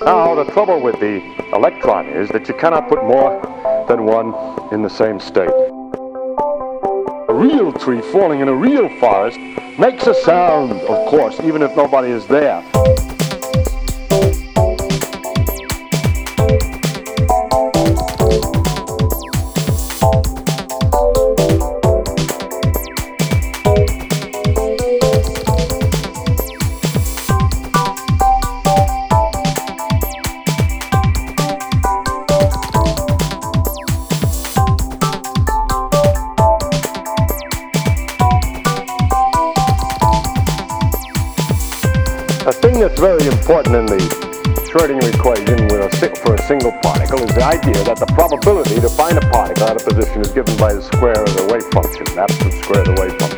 Now, the trouble with the electron is that you cannot put more than one in the same state. A real tree falling in a real forest makes a sound, of course, even if nobody is there. A thing that's very important in the Schrödinger equation for a single particle is the idea that the probability to find a particle at a position is given by the square of the wave function, the absolute square of the wave function.